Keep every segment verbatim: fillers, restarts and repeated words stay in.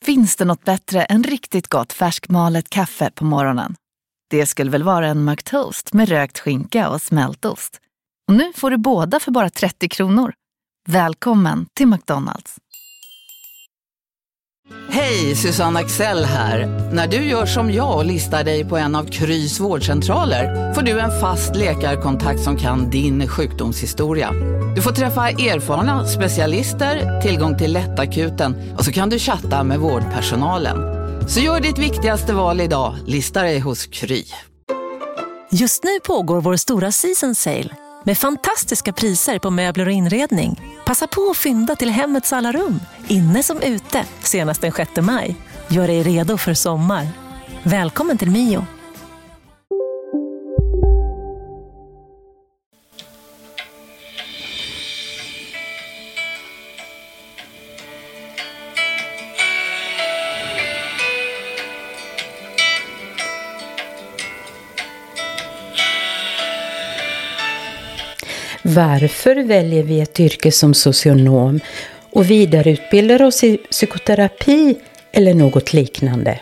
Finns det något bättre än riktigt gott färskmalet kaffe på morgonen? Det skulle väl vara en McToast med rökt skinka och smältost. Och nu får du båda för bara trettio kronor. Välkommen till McDonald's. Hej, Susanne Axel här. När du gör som jag och listar dig på en av Krys vårdcentraler får du en fast läkarkontakt som kan din sjukdomshistoria. Du får träffa erfarna specialister, tillgång till lättakuten och så kan du chatta med vårdpersonalen. Så gör ditt viktigaste val idag, lista dig hos Kry. Just nu pågår vår stora season sale med fantastiska priser på möbler och inredning. Passa på att fynda till hemmets alla rum, inne som ute, senast den sjätte maj. Gör dig redo för sommar. Välkommen till Mio. Varför väljer vi ett yrke som socionom och vidareutbildar oss i psykoterapi eller något liknande?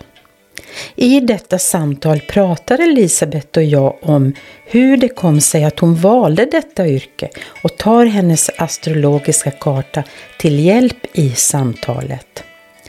I detta samtal pratar Elisabeth och jag om hur det kom sig att hon valde detta yrke och tar hennes astrologiska karta till hjälp i samtalet.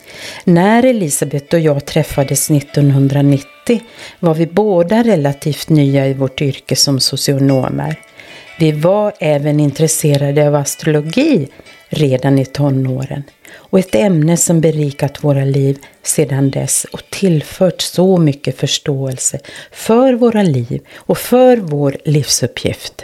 När Elisabeth och jag träffades nittonhundranittio var vi båda relativt nya i vårt yrke som socionomer. Vi var även intresserade av astrologi redan i tonåren och ett ämne som berikat våra liv sedan dess och tillfört så mycket förståelse för våra liv och för vår livsuppgift.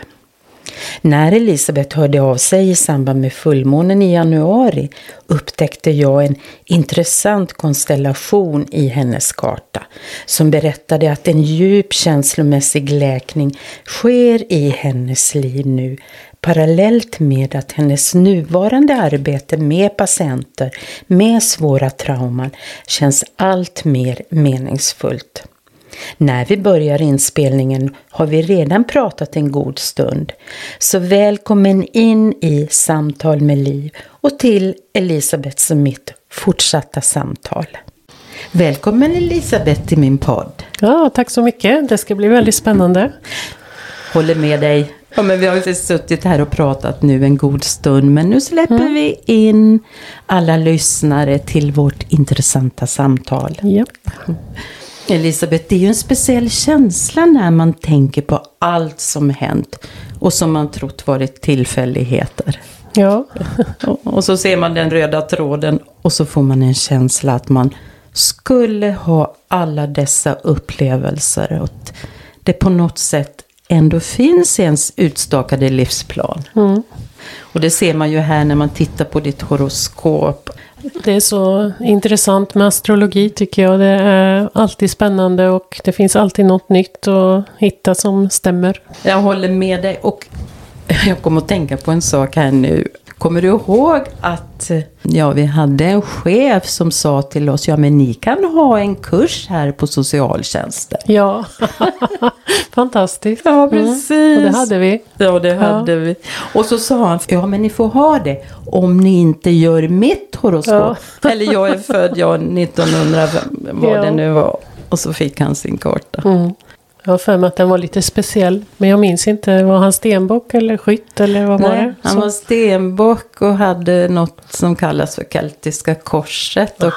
När Elisabeth hörde av sig i samband med fullmånen i januari upptäckte jag en intressant konstellation i hennes karta som berättade att en djup känslomässig läkning sker i hennes liv nu parallellt med att hennes nuvarande arbete med patienter med svåra trauman känns allt mer meningsfullt. När vi börjar inspelningen har vi redan pratat en god stund. Så välkommen in i Samtal med Liv och till Elisabeth och mitt fortsatta samtal. Välkommen Elisabeth till min podd. Ja, tack så mycket. Det ska bli väldigt spännande. Håller med dig. Ja, men vi har ju suttit här och pratat nu en god stund. Men nu släpper mm. vi in alla lyssnare till vårt intressanta samtal. Ja. Elisabeth, det är ju en speciell känsla när man tänker på allt som hänt och som man trott varit tillfälligheter. Ja. och, och så ser man den röda tråden och så får man en känsla att man skulle ha alla dessa upplevelser och att det på något sätt ändå finns ens utstakade livsplan. Mm. Och det ser man ju här när man tittar på ditt horoskop. Det är så intressant med astrologi tycker jag. Det är alltid spännande och det finns alltid något nytt att hitta som stämmer. Jag håller med dig och jag kommer att tänka på en sak här nu. Kommer du ihåg att ja, vi hade en chef som sa till oss, ja men ni kan ha en kurs här på socialtjänsten. Ja, fantastiskt. Ja, precis. Mm. Och det hade vi. Ja, det hade ja. vi. Och så sa han, ja men ni får ha det om ni inte gör mitt horoskop. Ja. Eller jag är född, jag nittonhundra, vad ja. det nu var. Och så fick han sin karta. Mm. Jag har för mig att den var lite speciell. Men jag minns inte, var han stenbock eller skytt eller vad Nej, var det? Han var stenbock och hade något som kallas för keltiska korset. Och,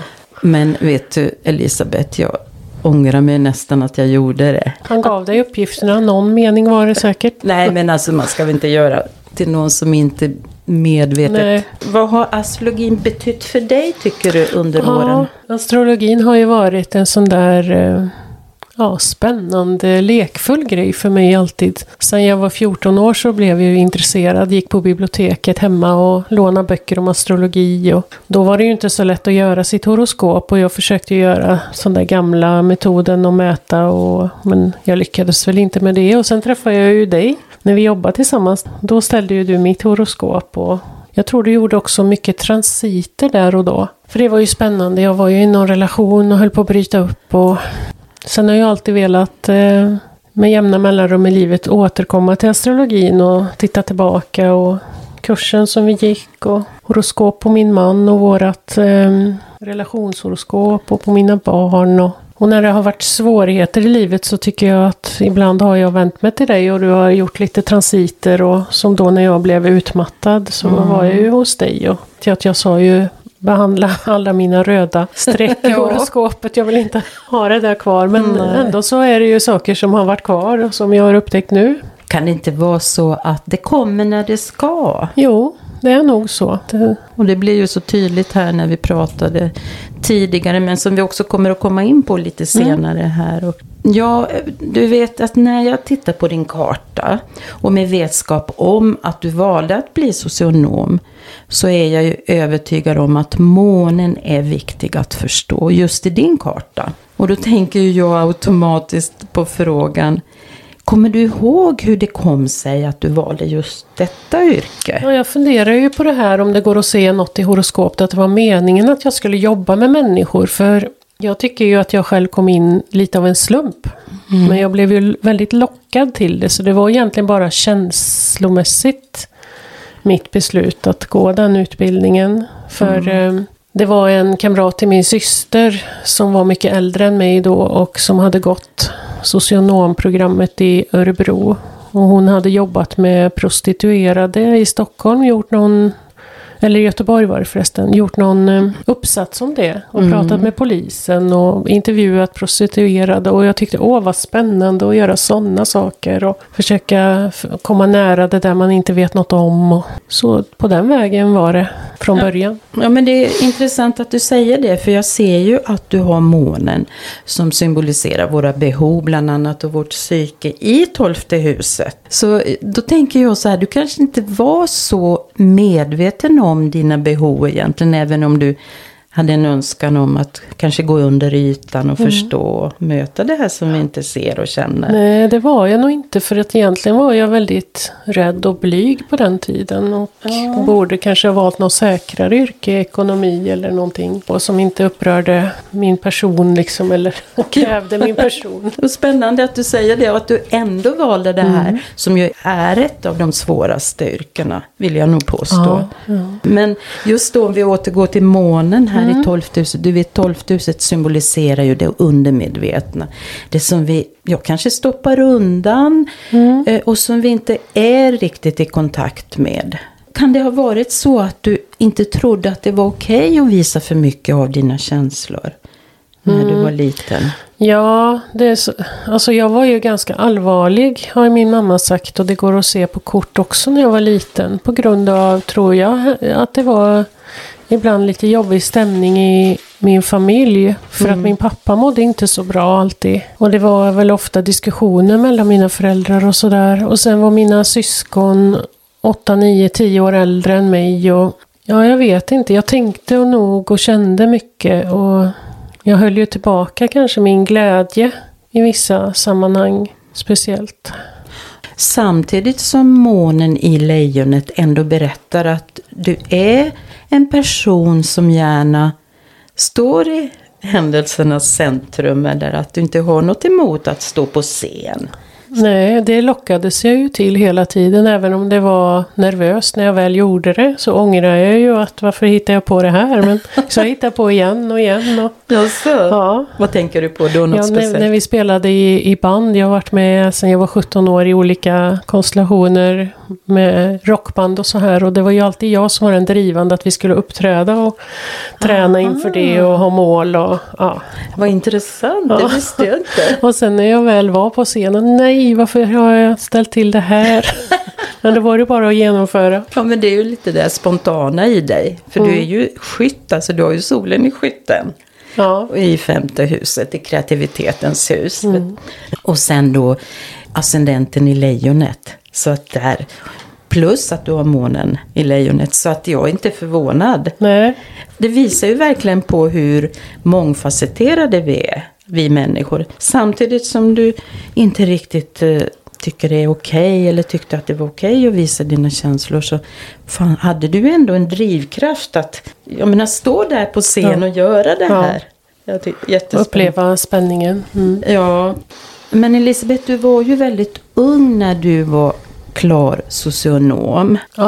men vet du Elisabeth, jag ångrar mig nästan att jag gjorde det. Han gav dig uppgifterna, någon mening var det säkert. Nej men alltså man ska väl inte göra till någon som inte medvetet. Nej. Vad har astrologin betytt för dig tycker du under ja, åren? Astrologin har ju varit en sån där... Ja, spännande, lekfull grej för mig alltid. Sen jag var fjorton år så blev jag ju intresserad. Gick på biblioteket hemma och lånade böcker om astrologi. Och då var det ju inte så lätt att göra sitt horoskop. Och jag försökte göra sån där gamla metoden att mäta. Och, men jag lyckades väl inte med det. Och sen träffade jag ju dig när vi jobbade tillsammans. Då ställde ju du mitt horoskop. Och jag tror du gjorde också mycket transiter där och då. För det var ju spännande. Jag var ju i någon relation och höll på att bryta upp och... Sen har jag alltid velat eh, med jämna mellanrum i livet återkomma till astrologin och titta tillbaka och kursen som vi gick och horoskop på min man och vårat, eh, relationshoroskop och på mina barn. Och, och när det har varit svårigheter i livet så tycker jag att ibland har jag vänt mig till dig och du har gjort lite transiter. Och som då när jag blev utmattad så mm. var jag ju hos dig. Och till att jag sa ju behandla alla mina röda streck i horoskopet. Jag vill inte ha det där kvar. Men mm. ändå så är det ju saker som har varit kvar och som jag har upptäckt nu. Kan det inte vara så att det kommer när det ska? Jo, det är nog så. Det... Och det blir ju så tydligt här när vi pratade tidigare, men som vi också kommer att komma in på lite senare mm. här. Och ja, du vet att när jag tittar på din karta och med vetskap om att du valde att bli socionom, så är jag ju övertygad om att månen är viktig att förstå just i din karta. Och då tänker jag automatiskt på frågan: kommer du ihåg hur det kom sig att du valde just detta yrke? Ja, jag funderar ju på det här om det går att se något i horoskopet att det var meningen att jag skulle jobba med människor. För jag tycker ju att jag själv kom in lite av en slump. Mm. Men jag blev ju väldigt lockad till det. Så det var egentligen bara känslomässigt mitt beslut att gå den utbildningen. För mm. eh, det var en kamrat till min syster som var mycket äldre än mig då och som hade gått socionomprogrammet i Örebro. Och hon hade jobbat med prostituerade i Stockholm, gjort någon, eller i Göteborg var det förresten, gjort någon uppsats om det. Och mm. pratat med polisen och intervjuat prostituerade. Och jag tyckte, åh vad spännande att göra sådana saker. Och försöka komma nära det där man inte vet något om. Och så på den vägen var det från ja. början. Ja, men det är intressant att du säger det. För jag ser ju att du har månen som symboliserar våra behov bland annat och vårt psyke i tolfte huset. Så då tänker jag så här, du kanske inte var så medveten om dina behov egentligen, även om du hade en önskan om att kanske gå under ytan och mm. förstå och möta det här som vi inte ser och känner. Nej, det var jag nog inte, för att egentligen var jag väldigt rädd och blyg på den tiden och ja. borde kanske ha valt något säkrare yrke, ekonomi eller någonting, och som inte upprörde min person liksom, eller krävde min person. Och spännande att du säger det och att du ändå valde det här mm. som ju är ett av de svåraste yrkena, vill jag nog påstå. Ja, ja. Men just då om vi återgår till månen här mm. i tolfte huset, du vet tolfte huset symboliserar ju det undermedvetna. Det som vi ja, kanske stoppar undan mm. eh, och som vi inte är riktigt i kontakt med. Kan det ha varit så att du inte trodde att det var okej att visa för mycket av dina känslor när mm. du var liten? Ja, det är så, alltså jag var ju ganska allvarlig, har min mamma sagt, och det går att se på kort också när jag var liten. På grund av, tror jag, att det var ibland lite jobbig stämning i min familj. För mm. att min pappa mådde inte så bra alltid. Och det var väl ofta diskussioner mellan mina föräldrar och sådär. Och sen var mina syskon åtta, nio, tio år äldre än mig. Och ja, jag vet inte. Jag tänkte nog och kände mycket. Och jag höll ju tillbaka kanske min glädje i vissa sammanhang speciellt. Samtidigt som månen i lejonet ändå berättar att du är en person som gärna står i händelsernas centrum, eller att du inte har något emot att stå på scen. Nej, det lockades jag ju till hela tiden. Även om det var nervöst när jag väl gjorde det, så ångrar jag ju att varför hittar jag på det här. Men så jag hittar på igen och igen. Och, ja, så. Ja. Vad tänker du på då? Något ja, speciellt? När, när vi spelade i, i band. Jag har varit med sedan jag var sjutton år i olika konstellationer med rockband och så här. Och det var ju alltid jag som var den drivande att vi skulle uppträda och träna Aha. inför det och ha mål. Och, ja. Vad intressant, ja. Det visste jag inte. Och sen när jag väl var på scenen, nej, varför har jag ställt till det här? Men det var det bara att genomföra. Ja, men det är ju lite det spontana i dig. För mm. du är ju skytt, alltså du har ju solen i skytten. Ja. I femte huset, i kreativitetens hus. Mm. Och sen då ascendenten i lejonet. Så att där, plus att du har månen i lejonet. Så att jag är inte förvånad. Nej. Det visar ju verkligen på hur mångfacetterade vi är, vi människor. Samtidigt som du inte riktigt uh, tycker det är okej eller tyckte att det var okej att visa dina känslor, så fan, hade du ändå en drivkraft att jag menar, stå där på scen ja. och göra det här. Ja. Jag tycker, jättespännande. Uppleva spänningen. Mm. Ja, men Elisabeth, du var ju väldigt ung när du var klar socionom. Ja.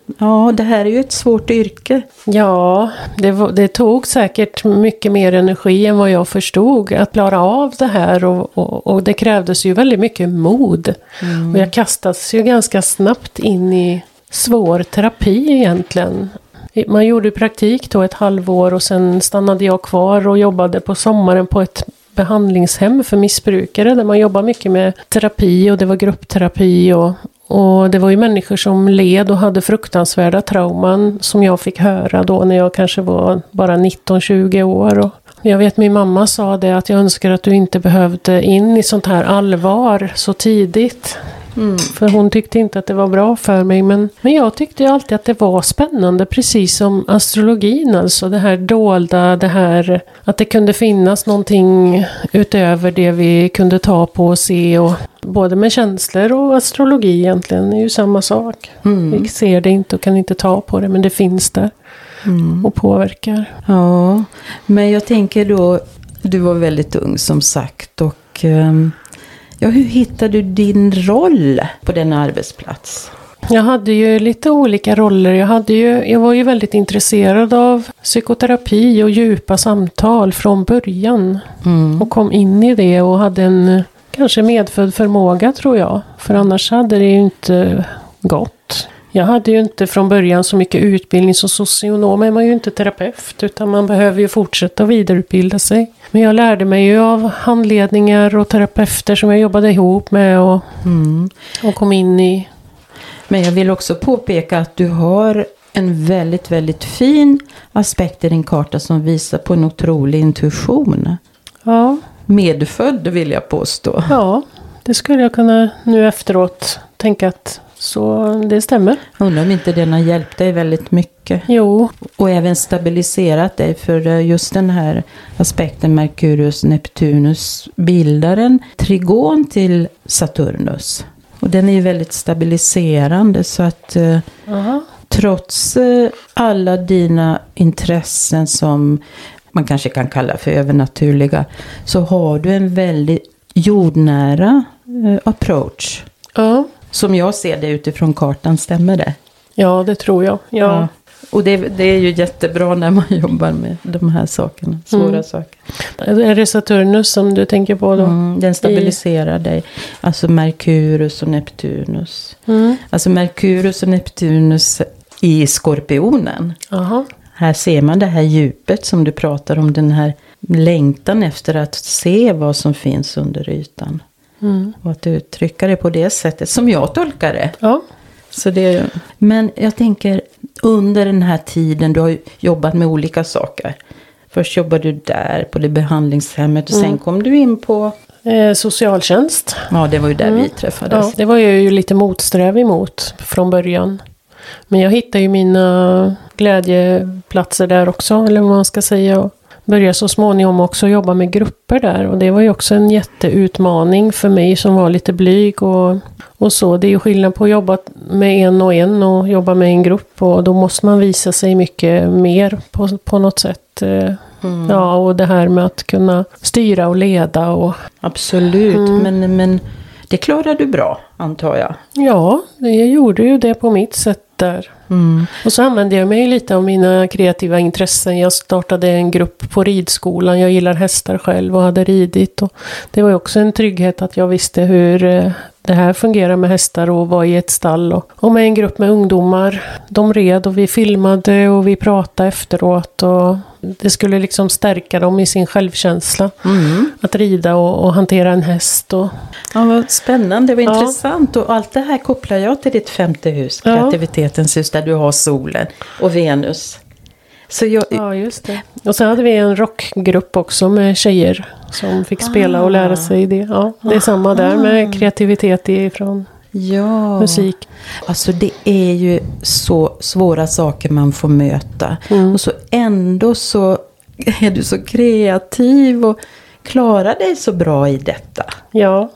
Ja, det här är ju ett svårt yrke. Ja, det, var, det tog säkert mycket mer energi än vad jag förstod att klara av det här. Och, och, och det krävdes ju väldigt mycket mod. Mm. Och jag kastades ju ganska snabbt in i svår terapi egentligen. Man gjorde praktik då ett halvår och sen stannade jag kvar och jobbade på sommaren på ett behandlingshem för missbrukare där man jobbar mycket med terapi och det var gruppterapi och, och det var ju människor som led och hade fruktansvärda trauman som jag fick höra då när jag kanske var bara nitton tjugo år. Och jag vet min mamma sa det att jag önskar att du inte behövde in i sånt här allvar så tidigt. Mm. För hon tyckte inte att det var bra för mig. Men, men jag tyckte ju alltid att det var spännande. Precis som astrologin. Alltså det här dolda. Det här att det kunde finnas någonting utöver det vi kunde ta på och se. Och, både med känslor och astrologi egentligen är ju samma sak. Mm. Vi ser det inte och kan inte ta på det. Men det finns där. Mm. Och påverkar. Ja, men jag tänker då. Du var väldigt ung som sagt. Och... Um... Ja, hur hittade du din roll på den arbetsplats? Jag hade ju lite olika roller. Jag, hade ju, jag var ju väldigt intresserad av psykoterapi och djupa samtal från början. Mm. Och kom in i det och hade en kanske medfödd förmåga tror jag. För annars hade det ju inte gått. Jag hade ju inte från början så mycket utbildning som socionom. Man är ju inte terapeut utan man behöver ju fortsätta vidareutbilda sig. Men jag lärde mig ju av handledningar och terapeuter som jag jobbade ihop med och, mm. och kom in i. Men jag vill också påpeka att du har en väldigt, väldigt fin aspekt i din karta som visar på en otrolig intuition. Ja. Medfödd vill jag påstå. Ja, det skulle jag kunna nu efteråt tänka att så det stämmer. Undrar om inte den har hjälpt dig väldigt mycket. Jo. Och även stabiliserat dig för just den här aspekten Merkurius Neptunus bildar en trigon till Saturnus. Och den är ju väldigt stabiliserande så att uh-huh. trots alla dina intressen som man kanske kan kalla för övernaturliga så har du en väldigt jordnära uh, approach. Ja. Uh-huh. Som jag ser det utifrån kartan, stämmer det? Ja, det tror jag. Ja. Ja. Och det, det är ju jättebra när man jobbar med de här sakerna, svåra mm. saker. Är det Saturnus som du tänker på då? Mm, den stabiliserar I... dig. Alltså Merkurius och Neptunus. Mm. Alltså Merkurius och Neptunus i Skorpionen. Aha. Här ser man det här djupet som du pratar om, den här längtan efter att se vad som finns under ytan. Mm. Och att uttrycka det på det sättet som jag tolkar det. Ja. Så det, men jag tänker under den här tiden du har jobbat med olika saker. Först jobbade du där på det behandlingshemmet och mm. sen kom du in på eh, socialtjänst. Ja, det var ju där mm. vi träffades. Ja, det var jag ju lite motsträv emot från början. Men jag hittade ju mina glädjeplatser där också, eller vad man ska säga. Och började så småningom också jobba med grupper där. Och det var ju också en jätteutmaning för mig som var lite blyg och, och så. Det är ju skillnad på att jobba med en och en och jobba med en grupp. Och då måste man visa sig mycket mer på, på något sätt. Mm. Ja, och det här med att kunna styra och leda. Och, Absolut, mm. men, men det klarade du bra, antar jag. Ja, jag gjorde ju det på mitt sätt där. Mm. Och så använde jag mig lite av mina kreativa intressen. Jag startade en grupp på ridskolan. Jag gillar hästar själv och hade ridit. Och det var ju också en trygghet att jag visste hur det här fungerar med hästar och var i ett stall. Och, och med en grupp med ungdomar. De red och vi filmade och vi pratade efteråt. Och det skulle liksom stärka dem i sin självkänsla. Mm. Att rida och, och hantera en häst. Och... Ja, vad spännande, vad ja. intressant. Och allt det här kopplar jag till ditt femte hus. Ja. Kreativitetens hus där du har solen och Venus. Så jag... Ja, just det. Och sen hade vi en rockgrupp också med tjejer som fick spela ah. och lära sig det. Ja, det är ah. samma där med kreativitet ifrån ja. musik. Alltså det är ju så svåra saker man får möta. Mm. Och så ändå så är du så kreativ och klarar dig så bra i detta. Ja,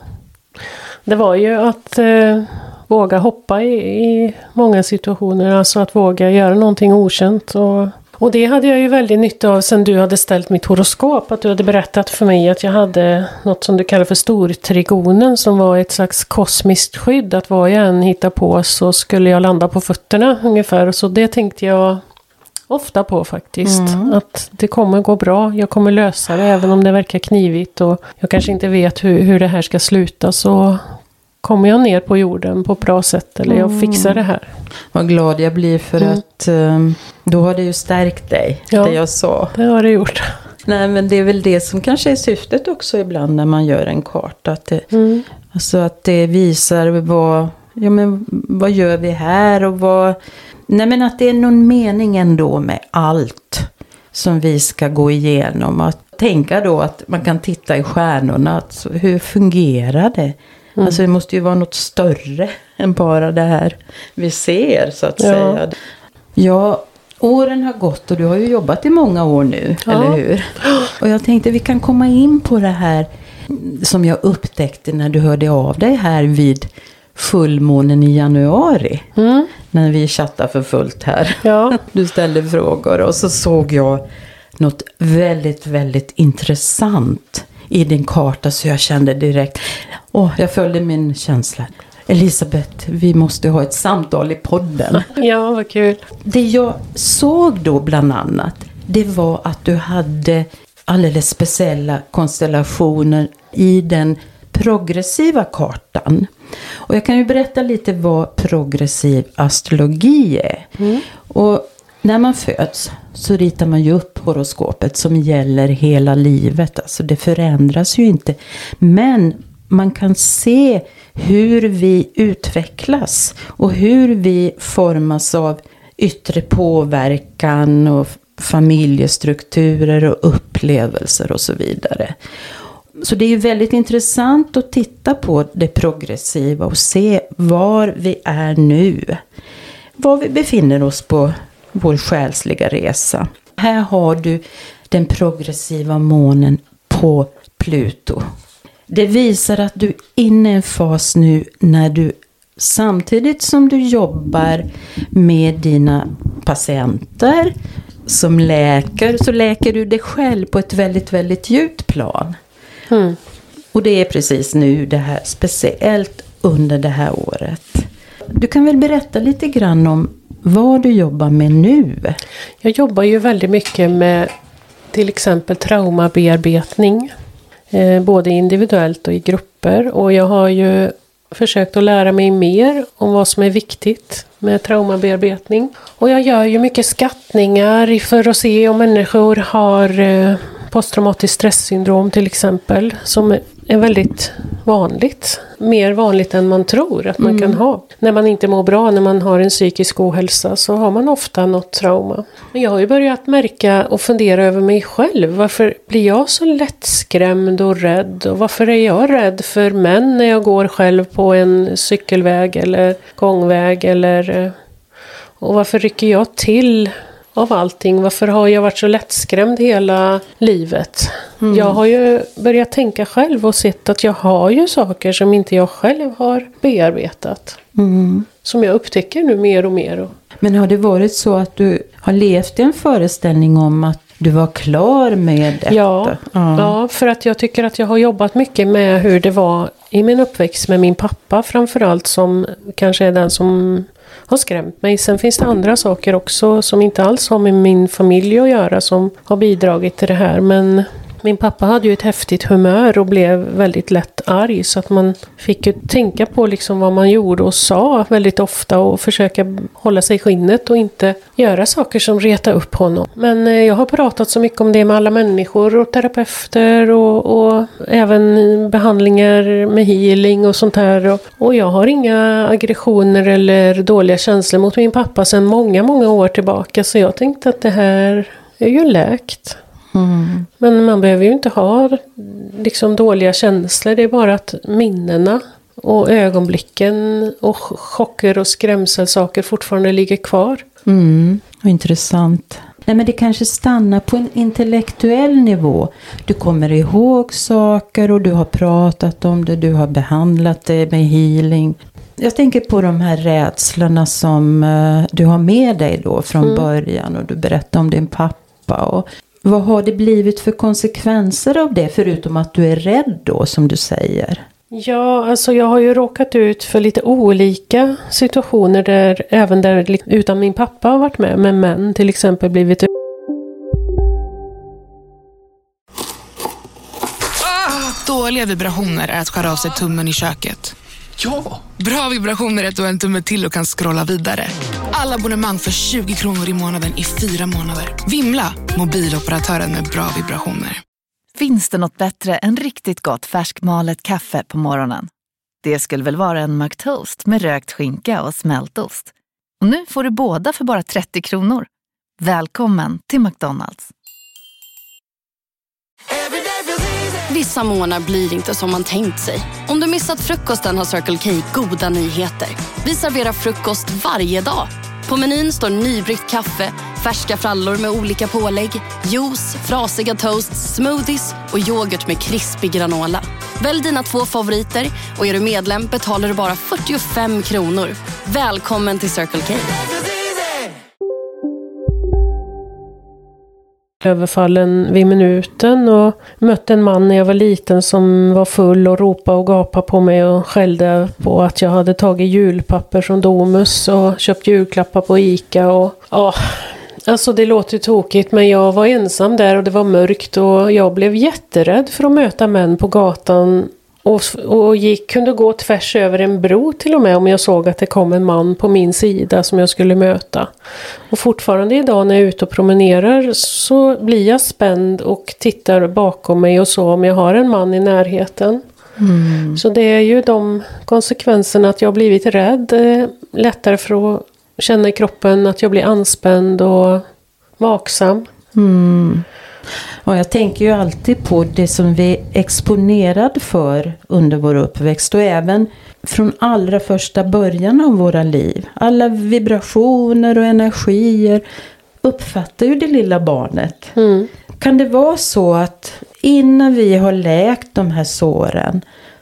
det var ju att... Eh, våga hoppa i, i många situationer. Alltså att våga göra någonting okänt. Och, Och det hade jag ju väldigt nytta av sen du hade ställt mitt horoskop. Att du hade berättat för mig att jag hade något som du kallar för stortrigonen, som var ett slags kosmiskt skydd. Att vad jag än hittar på så skulle jag landa på fötterna ungefär. Så det tänkte jag ofta på faktiskt. Mm. Att det kommer gå bra. Jag kommer lösa det även om det verkar knivigt. Och jag kanske inte vet hur, hur det här ska sluta, så kommer jag ner på jorden på ett bra sätt. Eller jag fixar det här. Vad glad jag blir för mm. att um, då har det ju stärkt dig. Ja, det jag sa. Det har det gjort. Nej, men det är väl det som kanske är syftet också ibland när man gör en karta. Att det, mm. alltså att det visar vad, ja, men vad gör vi här och vad... Nej, men att det är någon mening ändå med allt som vi ska gå igenom. Att tänka då att man kan titta i stjärnorna. Att, hur fungerar det? Mm. Alltså det måste ju vara något större än bara det här vi ser, så att ja. säga. Ja, åren har gått och du har ju jobbat i många år nu, ja. eller hur? Och jag tänkte vi kan komma in på det här som jag upptäckte när du hörde av dig här vid fullmånen i januari. Mm. När vi chattade för fullt här. Ja. Du ställde frågor och så såg jag något väldigt, väldigt intressant i din karta, så jag kände direkt, åh, jag följde min känsla. Elisabeth, vi måste ha ett samtal i podden. Ja, vad kul. Det jag såg då bland annat, det var att du hade alldeles speciella konstellationer i den progressiva kartan. Och jag kan ju berätta lite vad progressiv astrologi är. Mm. Och när man föds så ritar man ju upp horoskopet som gäller hela livet. Alltså det förändras ju inte. Men man kan se hur vi utvecklas och hur vi formas av yttre påverkan och familjestrukturer och upplevelser och så vidare. Så det är ju väldigt intressant att titta på det progressiva och se var vi är nu. Var vi befinner oss på vår själsliga resa. Här har du den progressiva månen på Pluto. Det visar att du är inne i en fas nu när du samtidigt som du jobbar med dina patienter som läker, så läker du dig själv på ett väldigt, väldigt djupt plan. Mm. Och det är precis nu det här, speciellt under det här året. Du kan väl berätta lite grann om vad du jobbar med nu? Jag jobbar ju väldigt mycket med till exempel traumabearbetning. Eh, både individuellt och i grupper. Och jag har ju försökt att lära mig mer om vad som är viktigt med traumabearbetning. Och jag gör ju mycket skattningar för att se om människor har eh, posttraumatiskt stresssyndrom till exempel. Som är väldigt vanligt. Mer vanligt än man tror att man mm. kan ha. När man inte mår bra, när man har en psykisk ohälsa, så har man ofta något trauma. Men jag har ju börjat märka och fundera över mig själv. Varför blir jag så lättskrämd och rädd? Och varför är jag rädd för män när jag går själv på en cykelväg eller gångväg? Eller, och varför rycker jag till av allting? Varför har jag varit så lättskrämd hela livet? Mm. Jag har ju börjat tänka själv och sett att jag har ju saker som inte jag själv har bearbetat. Mm. Som jag upptäcker nu mer och mer. Men har det varit så att du har levt i en föreställning om att du var klar med detta? Ja, ja. ja, för att jag tycker att jag har jobbat mycket med hur det var i min uppväxt med min pappa framförallt, som kanske är den som har skrämt mig. Sen finns det andra saker också som inte alls har med min familj att göra som har bidragit till det här. Men min pappa hade ju ett häftigt humör och blev väldigt lätt arg, så att man fick ju tänka på liksom vad man gjorde och sa väldigt ofta och försöka hålla sig i skinnet och inte göra saker som retar upp honom. Men eh, jag har pratat så mycket om det med alla människor och terapeuter och, och även behandlingar med healing och sånt här. Och, och jag har inga aggressioner eller dåliga känslor mot min pappa sedan många, många år tillbaka, så jag tänkte att det här är ju läkt. Mm. Men man behöver ju inte ha liksom dåliga känslor. Det är bara att minnena och ögonblicken och chocker och skrämselsaker fortfarande ligger kvar. Mm, intressant. Nej, men det kanske stannar på en intellektuell nivå. Du kommer ihåg saker och du har pratat om det. Du har behandlat det med healing. Jag tänker på de här rädslorna som uh, du har med dig då från mm. början, och du berättar om din pappa. Och vad har det blivit för konsekvenser av det, förutom att du är rädd då, som du säger? Ja, alltså jag har ju råkat ut för lite olika situationer där, även där utan min pappa har varit med, med män till exempel blivit... Ah, dåliga vibrationer är att skära av sig tummen i köket. Ja! Bra vibrationer är att du har en tumme till och kan scrolla vidare. Alla abonnemang för tjugo kronor i månaden i fyra månader. Vimla, mobiloperatören med bra vibrationer. Finns det något bättre än riktigt gott färskmalet kaffe på morgonen? Det skulle väl vara en McToast med rökt skinka och smältost. Och nu får du båda för bara trettio kronor. Välkommen till McDonald's. Vissa månader blir inte som man tänkt sig. Om du missat frukosten har Circle K goda nyheter. Vi serverar frukost varje dag. På menyn står nybryggt kaffe, färska frallor med olika pålägg, juice, frasiga toasts, smoothies och yoghurt med krispig granola. Välj dina två favoriter och är du medlem betalar du bara fyrtiofem kronor. Välkommen till Circle K. Överfallen vid minuten och mötte en man när jag var liten som var full och ropade och gapade på mig och skällde på att jag hade tagit julpapper från Domus och köpt julklappar på Ica. Och ja, alltså det låter ju tokigt, men jag var ensam där och det var mörkt och jag blev jätterädd för att möta män på gatan. Och, och gick, kunde gå tvärs över en bro till och med om jag såg att det kom en man på min sida som jag skulle möta. Och fortfarande idag när jag är ute och promenerar så blir jag spänd och tittar bakom mig och så om jag har en man i närheten. Mm. Så det är ju de konsekvenserna att jag har blivit rädd. Lättare för att känna i kroppen att jag blir anspänd och vaksam. Mm. Och jag tänker ju alltid på det som vi är exponerade för under vår uppväxt, och även från allra första början av våra liv. Alla vibrationer och energier uppfattar ju det lilla barnet. Mm. Kan det vara så att innan vi har läkt de här såren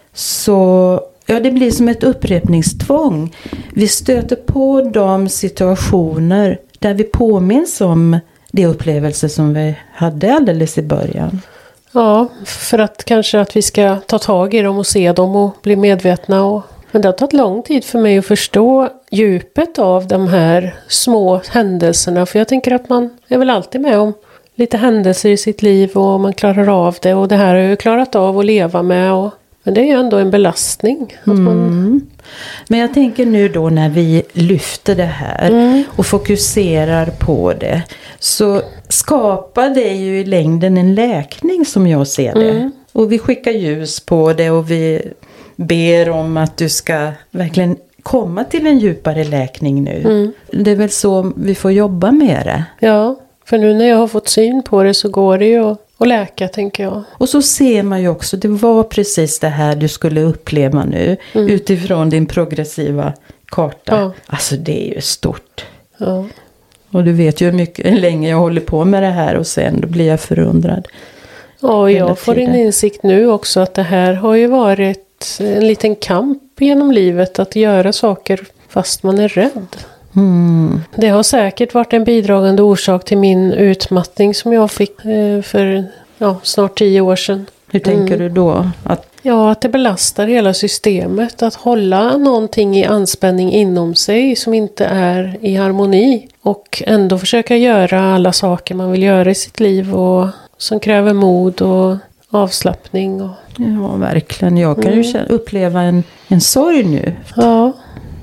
så ja, det blir som ett upprepningstvång. Vi stöter på de situationer där vi påminns om de upplevelser som vi hade alldeles i början. Ja, för att kanske att vi ska ta tag i dem och se dem och bli medvetna. Och, men det har tagit lång tid för mig att förstå djupet av de här små händelserna. För jag tänker att man är väl alltid med om lite händelser i sitt liv och man klarar av det. Och det här har jag ju klarat av att leva med. Och, men det är ju ändå en belastning. Att man... mm. Men jag tänker nu då när vi lyfter det här mm. och fokuserar på det, så skapar det ju i längden en läkning som jag ser det. Mm. Och vi skickar ljus på det och vi ber om att du ska verkligen komma till en djupare läkning nu. Mm. Det är väl så vi får jobba med det. Ja, för nu när jag har fått syn på det så går det ju att och läka, tänker jag. Och så ser man ju också, det var precis det här du skulle uppleva nu. Mm. Utifrån din progressiva karta. Ja. Alltså det är ju stort. Ja. Och du vet ju hur mycket, hur länge jag håller på med det här. Och sen då blir jag förundrad. Ja, och jag får en insikt nu också att det här har ju varit en liten kamp genom livet. Att göra saker fast man är rädd. Mm. Det har säkert varit en bidragande orsak till min utmattning som jag fick eh, för ja, snart tio år sedan. Hur tänker mm. du då? Att... Ja, att det belastar hela systemet. Att hålla någonting i anspänning inom sig som inte är i harmoni. Och ändå försöka göra alla saker man vill göra i sitt liv och som kräver mod och avslappning. Och... Ja, verkligen. Jag kan mm. ju uppleva en, en sorg nu. Ja,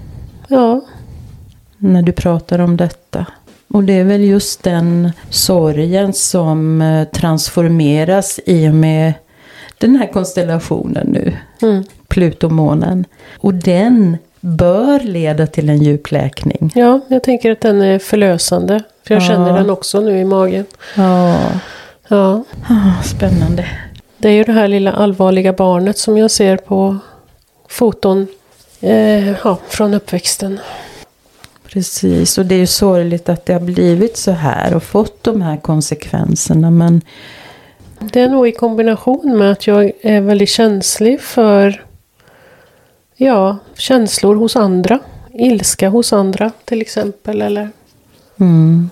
ja. När du pratar om detta. Och det är väl just den sorgen som transformeras i och med den här konstellationen nu. Mm. Plutomånen. Och den bör leda till en djupläkning. Ja, jag tänker att den är förlösande. För jag ja. känner den också nu i magen. Ja. Ja. Ah, spännande. Det är ju det här lilla allvarliga barnet som jag ser på foton eh, ja, från uppväxten. Precis, och det är ju sorgligt att det har blivit så här och fått de här konsekvenserna, men... Det är nog i kombination med att jag är väldigt känslig för Ja, känslor hos andra. Ilska hos andra till exempel. Eller Mm.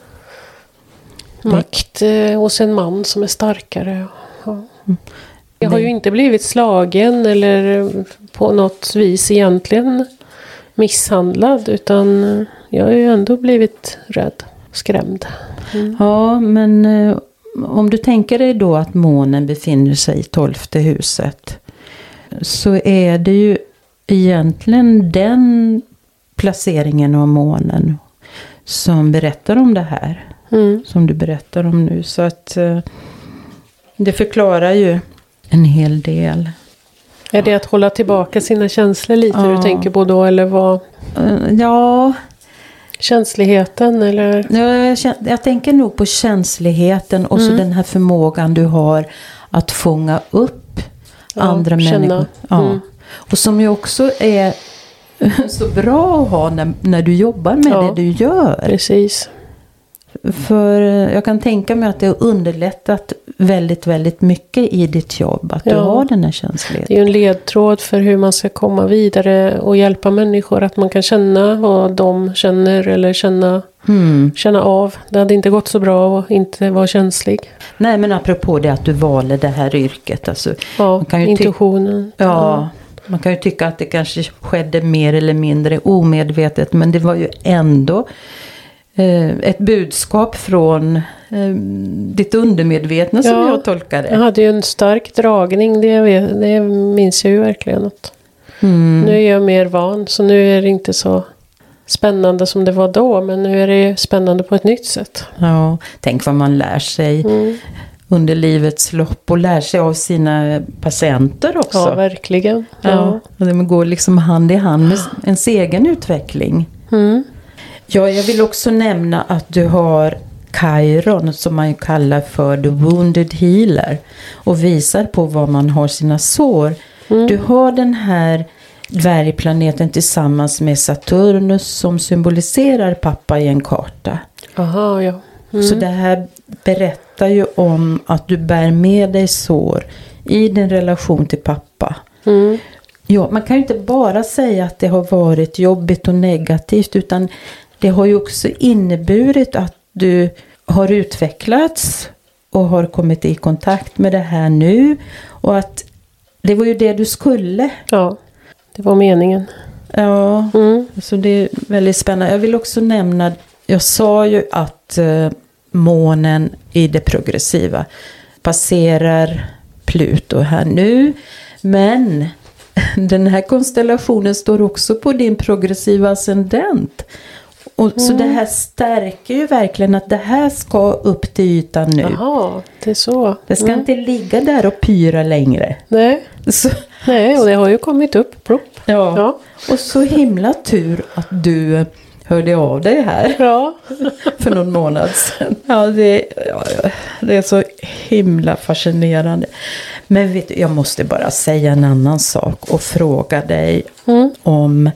makt eh, hos en man som är starkare. Ja. Jag har ju inte blivit slagen eller på något vis egentligen misshandlad. Utan jag har ju ändå blivit rädd, skrämd. Mm. Ja, men eh, om du tänker dig då att månen befinner sig i tolfte huset. Så är det ju egentligen den placeringen av månen som berättar om det här. Mm. Som du berättar om nu. Så att eh, det förklarar ju en hel del. Är det att hålla tillbaka sina känslor lite Ja. du tänker på då? Eller vad? Eh, ja, Känsligheten eller? ja jag, kän- jag tänker nog på känsligheten och Mm. så den här förmågan du har att fånga upp Ja, andra känna. människor. Ja. Mm. Och som ju också är så bra att ha när, när du jobbar med Ja. det du gör. Precis. För eh, jag kan tänka mig att det har underlättat väldigt, väldigt mycket i ditt jobb. Att du Ja. har den här känsligheten. Det är ju en ledtråd för hur man ska komma vidare och hjälpa människor. Att man kan känna vad de känner eller känna, Mm. känna av. Det hade inte gått så bra att inte vara känslig. Nej, men apropå det att du valde det här yrket. Alltså, Ja, man kan ju ty- intuitionen. ja, man kan ju tycka att det kanske skedde mer eller mindre omedvetet. Men det var ju ändå eh, ett budskap från eh, ditt undermedvetna som Ja, jag tolkar det. Jag hade ju en stark dragning, det, vet, det minns jag ju verkligen. Att Mm. nu är jag mer van, så nu är det inte så spännande som det var då. Men nu är det spännande på ett nytt sätt. Ja, tänk vad man lär sig Mm. under livets lopp och lär sig av sina patienter också. Ja, verkligen. Ja, Ja. och det går liksom hand i hand med ens egen utveckling. Mm. Ja, jag vill också nämna att du har Chiron som man ju kallar för the wounded healer och visar på var man har sina sår. Mm. Du har den här dvärgplaneten tillsammans med Saturnus som symboliserar pappa i en karta. Aha, ja. Mm. Så det här berättar ju om att du bär med dig sår i din relation till pappa. Mm. Ja, man kan ju inte bara säga att det har varit jobbigt och negativt, utan det har ju också inneburit att du har utvecklats och har kommit i kontakt med det här nu. Och att det var ju det du skulle. Ja, det var meningen. Ja, Mm. så det är väldigt spännande. Jag vill också nämna, jag sa ju att eh, månen i det progressiva passerar Pluto här nu. Men den här konstellationen står också på din progressiva ascendent. Och, Så det här stärker ju verkligen att det här ska upp till ytan nu. Jaha, det är så. Det ska Mm. inte ligga där och pyra längre. Nej. Så, Nej, och det har ju kommit upp. Plopp. ja. Ja. Och så himla tur att du eh, hörde av dig här Ja. för någon månad sedan. Ja, det, ja, det är så himla fascinerande. Men vet du, jag måste bara säga en annan sak och fråga dig Mm. om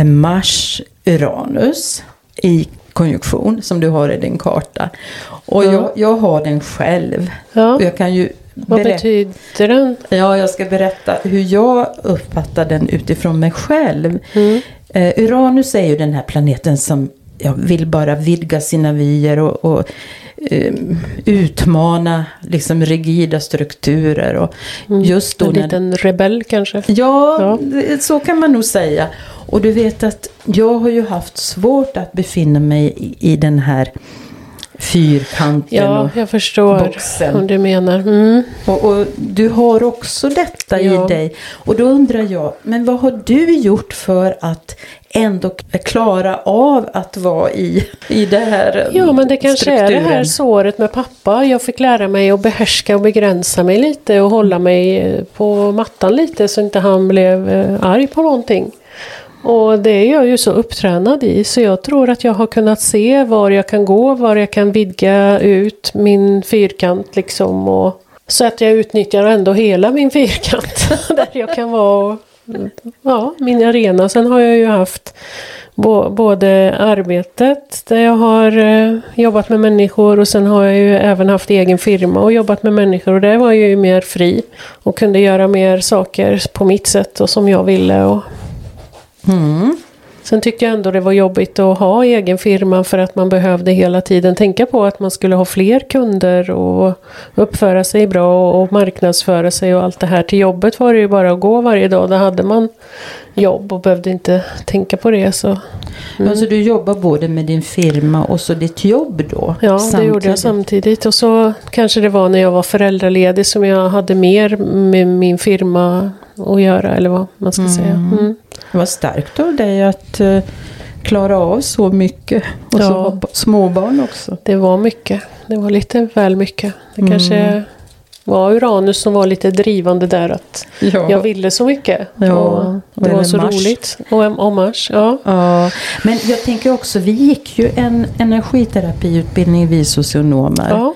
Mars-Uranus i konjunktion som du har i din karta. Och Ja. jag, jag har den själv. Ja. Och jag kan ju Vad berätta, betyder den? ja, jag ska berätta hur jag uppfattar den utifrån mig själv. Mm. Eh, Uranus är ju den här planeten som jag vill bara vidga sina vyer och, och eh, utmana liksom rigida strukturer. Och just då En när, liten rebell kanske? ja, Ja. det- så kan man nog säga. Och du vet att jag har ju haft svårt att befinna mig i, i den här fyrkanten. Ja, och, jag förstår boxen. vad du menar. Mm. och, och du har också detta Ja. i dig. Och då undrar jag, men vad har du gjort för att ändå klara av att vara i, i det här Ja, men det kanske är det här strukturen? såret med pappa. Jag fick lära mig att behärska och begränsa mig lite och hålla mig på mattan lite så inte han blev eh, arg på någonting. Och det är jag ju så upptränad i, så jag tror att jag har kunnat se var jag kan gå, var jag kan vidga ut min fyrkant liksom, och så att jag utnyttjar ändå hela min fyrkant där jag kan vara, ja, min arena. Sen har jag ju haft bo- både arbetet där jag har eh, jobbat med människor, och sen har jag ju även haft egen firma och jobbat med människor, och där var jag ju mer fri och kunde göra mer saker på mitt sätt och som jag ville. Och Mm. Sen tycker jag ändå det var jobbigt att ha egen firma för att man behövde hela tiden tänka på att man skulle ha fler kunder och uppföra sig bra och marknadsföra sig och allt det här. Till jobbet var det ju bara att gå varje dag. Där hade man jobb och behövde inte tänka på det. Så. Mm. Alltså du jobbar både med din firma och så ditt jobb då? Ja, samtidigt. Det gjorde jag samtidigt. Och så kanske det var när jag var föräldraledig som jag hade mer med min firma att göra, eller vad man ska mm. säga. Mm. Det var starkt av dig att uh, klara av så mycket. Och ja. Så var småbarn också. Det var mycket. Det var lite väl mycket. Det mm. kanske var Uranus som var lite drivande där. Att ja. Jag ville så mycket. Ja. Och det och var så Mars. Roligt. Och, och Mars, ja. ja. Men jag tänker också, vi gick ju en energiterapiutbildning, vi socionomer. Ja.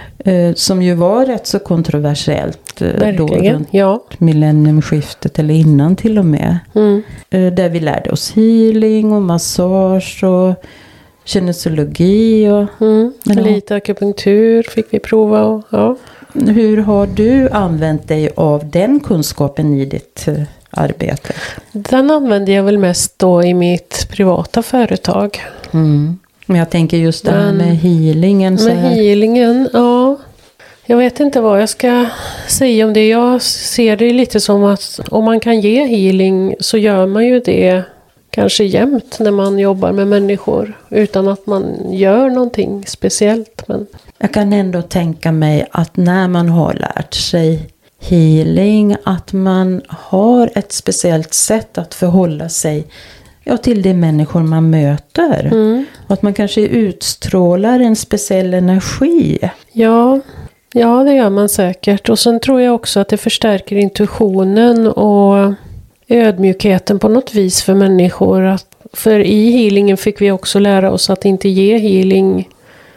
Som ju var rätt så kontroversiellt då runt ja. millenniumskiftet eller innan till och med. Mm. Där vi lärde oss healing och massage och kinesiologi. Och, mm. Lite akupunktur fick vi prova. Och, ja. Hur har du använt dig av den kunskapen i ditt arbete? Den använde jag väl mest då i mitt privata företag. Mm. Men jag tänker just det här med healingen. Så med här. healingen, ja. Jag vet inte vad jag ska säga om det. Jag ser det lite som att om man kan ge healing så gör man ju det kanske jämt när man jobbar med människor. Utan att man gör någonting speciellt. Men... Jag kan ändå tänka mig att när man har lärt sig healing, att man har ett speciellt sätt att förhålla sig ja, till de människor man möter. Mm. Och att man kanske utstrålar en speciell energi. Ja, ja, det gör man säkert. Och sen tror jag också att det förstärker intuitionen och ödmjukheten på något vis för människor. Att, för i healingen fick vi också lära oss att inte ge healing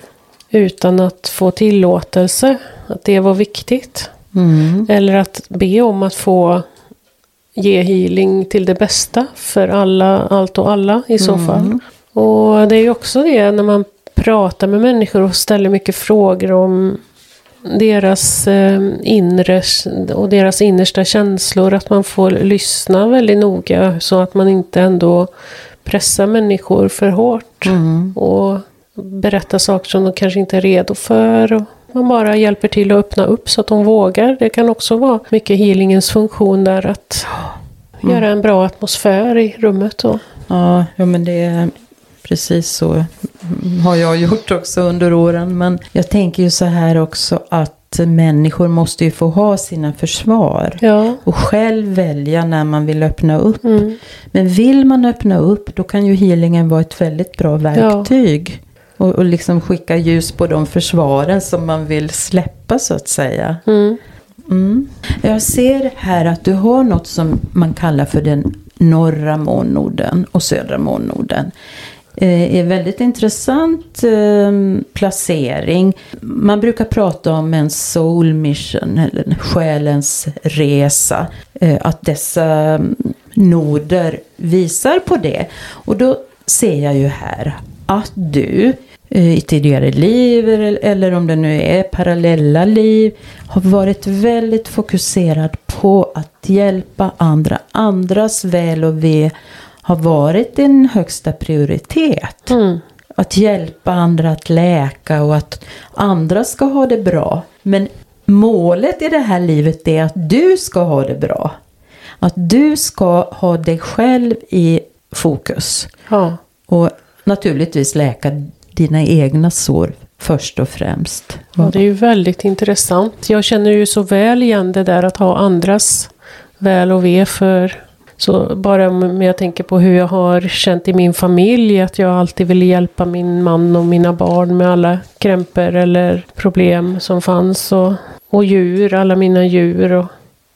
utan att få tillåtelse. Att det var viktigt. Mm. Eller att be om att få ge healing till det bästa för alla, allt och alla i så mm. fall. Och det är ju också det när man pratar med människor och ställer mycket frågor om deras eh, inre och deras innersta känslor, att man får lyssna väldigt noga så att man inte ändå pressar människor för hårt mm. och berättar saker som de kanske inte är redo för, och man bara hjälper till att öppna upp så att de vågar. Det kan också vara mycket healingens funktion där, att mm. göra en bra atmosfär i rummet då. Ja, ja, men det är precis så har jag gjort också under åren. Men jag tänker ju så här också att människor måste ju få ha sina försvar. Ja. Och själv välja när man vill öppna upp. Mm. Men vill man öppna upp, då kan ju healingen vara ett väldigt bra verktyg. Ja. Och, och liksom skicka ljus på de försvaren som man vill släppa så att säga. Mm. Mm. Jag ser här att du har något som man kallar för den norra månnoden och södra månnoden. Eh, är väldigt intressant eh, placering. Man brukar prata om en soul mission eller en själens resa. Eh, att dessa noder visar på det. Och då ser jag ju här att du i tidigare liv eller om det nu är parallella liv har varit väldigt fokuserad på att hjälpa andra. Andras väl och ve har varit din högsta prioritet. Mm. Att hjälpa andra att läka och att andra ska ha det bra. Men målet i det här livet är att du ska ha det bra. Att du ska ha dig själv i fokus. Ja. Och naturligtvis läka dina egna sår först och främst. Ja, det är ju väldigt intressant. Jag känner ju så väl igen det där att ha andras väl och ve för. Så bara om jag tänker på hur jag har känt i min familj, att jag alltid ville hjälpa min man och mina barn med alla krämpor eller problem som fanns. Och, och djur, alla mina djur. Och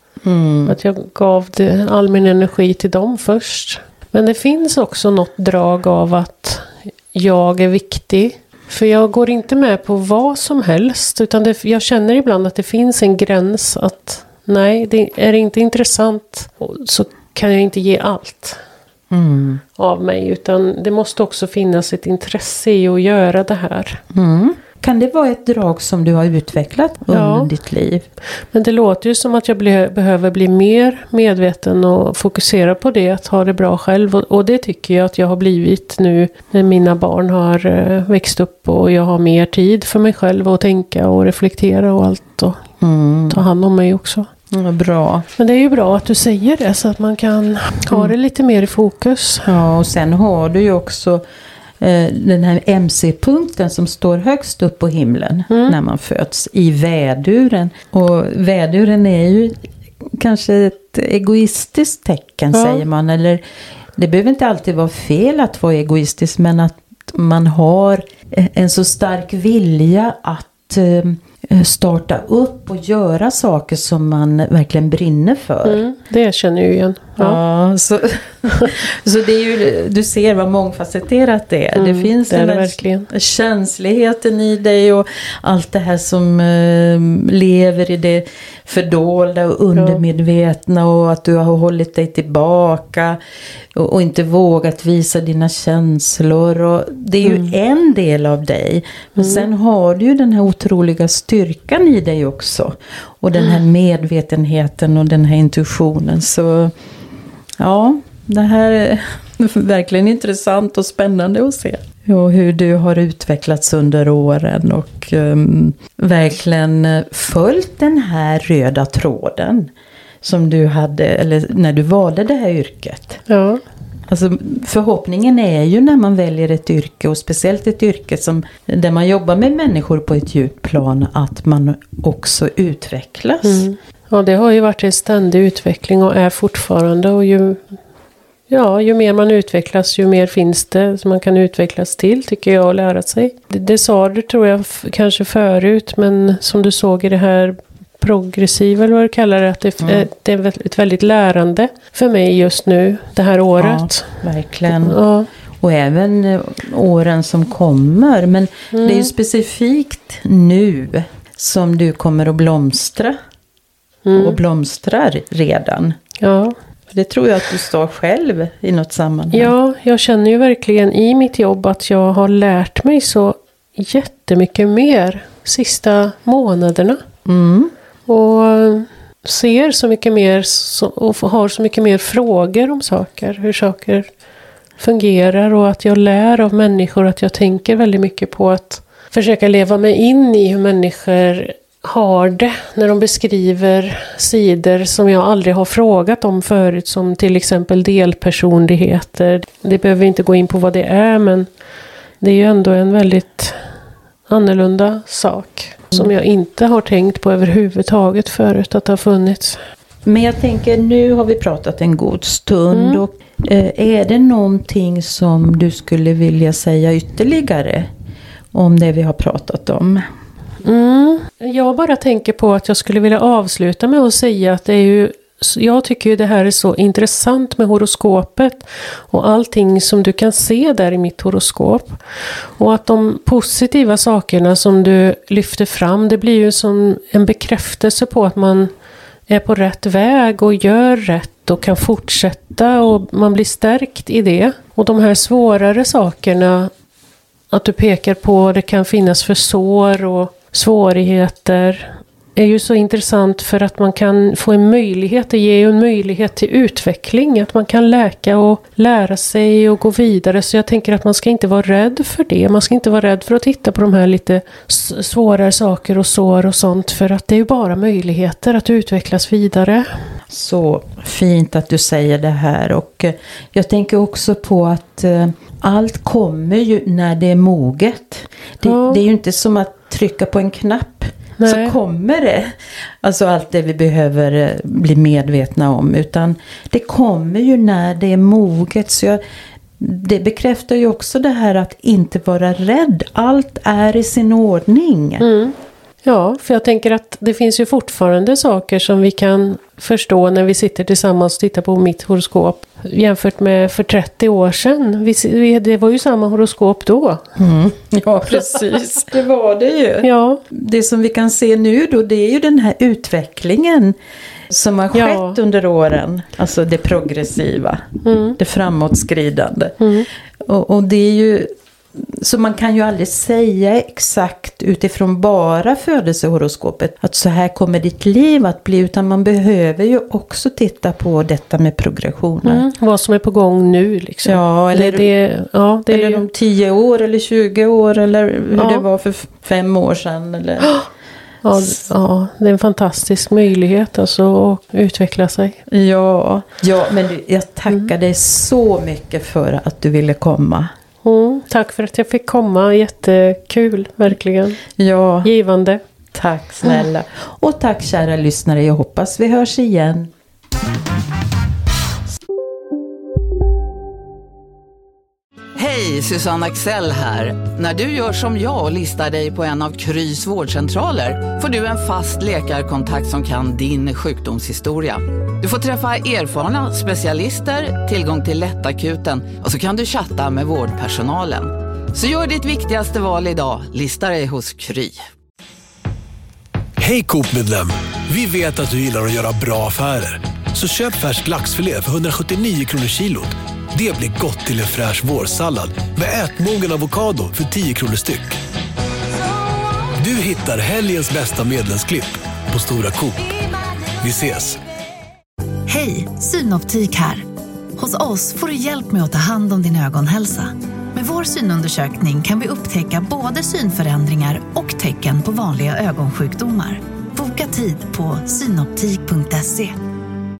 mm. att jag gav det, all min energi till dem först. Men det finns också något drag av att jag är viktig. För jag går inte med på vad som helst. Utan det, jag känner ibland att det finns en gräns. Att nej, det är inte intressant. Så kan jag inte ge allt mm. av mig. Utan det måste också finnas ett intresse i att göra det här. Mm. Kan det vara ett drag som du har utvecklat under Ja. ditt liv? Men det låter ju som att jag ble, behöver bli mer medveten och fokusera på det, att ha det bra själv. Och, och det tycker jag att jag har blivit nu när mina barn har eh, växt upp och jag har mer tid för mig själv att tänka och reflektera och allt och Mm. ta hand om mig också. Mm, bra. Men det är ju bra att du säger det så att man kan ha det lite mer i fokus. Ja, och sen har du ju också eh, den här M C-punkten som står högst upp på himlen Mm. när man föds i väduren. Och väduren är ju kanske ett egoistiskt tecken, Ja. säger man. Eller det behöver inte alltid vara fel att vara egoistisk, men att man har en så stark vilja att eh, starta upp och göra saker som man verkligen brinner för. Mm, det känner jag igen. Ja. Ja, så, så det är ju, du ser vad mångfacetterat det är. Mm, det finns det är den det här verkligen. känsligheten i dig och allt det här som eh, lever i det fördolda och undermedvetna och att du har hållit dig tillbaka och, och inte vågat visa dina känslor. Och det är ju Mm. en del av dig. Men sen har du ju den här otroliga styrkan i dig också. Och den här medvetenheten och den här intuitionen. Så ja, det här är verkligen intressant och spännande att se. Och hur du har utvecklats under åren och um, verkligen följt den här röda tråden som du hade, eller när du valde det här yrket. Ja. Alltså förhoppningen är ju när man väljer ett yrke, och speciellt ett yrke som, där man jobbar med människor på ett djupt plan, att man också utvecklas. Mm. Ja, det har ju varit en ständig utveckling och är fortfarande. Och ju, ja, ju mer man utvecklas, ju mer finns det som man kan utvecklas till, tycker jag, och lära sig. Det, det sa du, tror jag, f- kanske förut, men som du såg i det här progressiva, eller vad du kallar det, att det, Mm. eh, det är ett väldigt lärande för mig just nu, det här året. Ja, verkligen. Ja. Och även eh, åren som kommer. Men det är ju specifikt nu som du kommer att blomstra. Mm. Och blomstrar redan. Ja. För det tror jag att du står själv i något sammanhang. Ja, jag känner ju verkligen i mitt jobb att jag har lärt mig så jättemycket mer sista månaderna. Mm. Och ser så mycket mer så, och har så mycket mer frågor om saker. Hur saker fungerar, och att jag lär av människor, att jag tänker väldigt mycket på att försöka leva mig in i hur människor har det när de beskriver sidor som jag aldrig har frågat om förut, som till exempel delpersonligheter. Det behöver inte gå in på vad det är, men det är ju ändå en väldigt annorlunda sak som jag inte har tänkt på överhuvudtaget förut att det har funnits. Men jag tänker, nu har vi pratat en god stund. Mm. Och, eh, är det någonting som du skulle vilja säga ytterligare om det vi har pratat om? Mm. Jag bara tänker på att jag skulle vilja avsluta med att säga att det är ju, jag tycker ju det här är så intressant med horoskopet och allting som du kan se där i mitt horoskop. Och att de positiva sakerna som du lyfter fram, det blir ju som en bekräftelse på att man är på rätt väg och gör rätt och kan fortsätta, och man blir stärkt i det. Och de här svårare sakerna, att du pekar på, det kan finnas för sår och svårigheter, är ju så intressant för att man kan få en möjlighet, det ger ju en möjlighet till utveckling, att man kan läka och lära sig och gå vidare. Så jag tänker att man ska inte vara rädd för det, man ska inte vara rädd för att titta på de här lite svårare saker och sår och sånt, för att det är ju bara möjligheter att utvecklas vidare. Så fint att du säger det här, och eh, jag tänker också på att eh, allt kommer ju när det är moget. Det, Ja. det är ju inte som att trycka på en knapp. Nej. Så kommer det, alltså allt det vi behöver eh, bli medvetna om, utan det kommer ju när det är moget. Så jag, det bekräftar ju också det här att inte vara rädd. Allt är i sin ordning. Mm. Ja, för jag tänker att det finns ju fortfarande saker som vi kan förstå när vi sitter tillsammans och tittar på mitt horoskop jämfört med för trettio år sedan. Vi, vi, det var ju samma horoskop då. Mm. Ja, precis. Det var det ju. Ja. Det som vi kan se nu då, det är ju den här utvecklingen som har skett Ja. under åren. Alltså det progressiva, Mm. det framåtskridande. Mm. Och, och det är ju Så man kan ju aldrig säga exakt utifrån bara födelsehoroskopet att så här kommer ditt liv att bli, utan man behöver ju också titta på detta med progressioner. Mm, vad som är på gång nu liksom. Ja, eller, det, det, ja, det eller är ju... om tio år eller tjugo år eller hur Ja. det var för fem år sedan. Eller... Ja, ja, det är en fantastisk möjlighet alltså att utveckla sig. Ja, ja men du, jag tackar mm. dig så mycket för att du ville komma. Mm, tack för att jag fick komma, jättekul, verkligen. Ja. Givande. Tack snälla. Mm. Och tack kära lyssnare, jag hoppas vi hörs igen. Hej, Susanne Axel här. När du gör som jag och listar dig på en av Krys vårdcentraler får du en fast läkarkontakt som kan din sjukdomshistoria. Du får träffa erfarna specialister, tillgång till lättakuten och så kan du chatta med vårdpersonalen. Så gör ditt viktigaste val idag, lista dig hos Kry. Hej Coop-medlem! Vi vet att du gillar att göra bra affärer. Så köp färsk laxfilé för hundrasjuttionio kronor kilot. Det blir gott till en fräsch vårsallad med ätmogen avokado för tio kronor styck. Du hittar helgens bästa medlemsklipp på Stora Coop. Vi ses! Hej, Synoptik här. Hos oss får du hjälp med att ta hand om din ögonhälsa. Med vår synundersökning kan vi upptäcka både synförändringar och tecken på vanliga ögonsjukdomar. Boka tid på synoptik punkt se.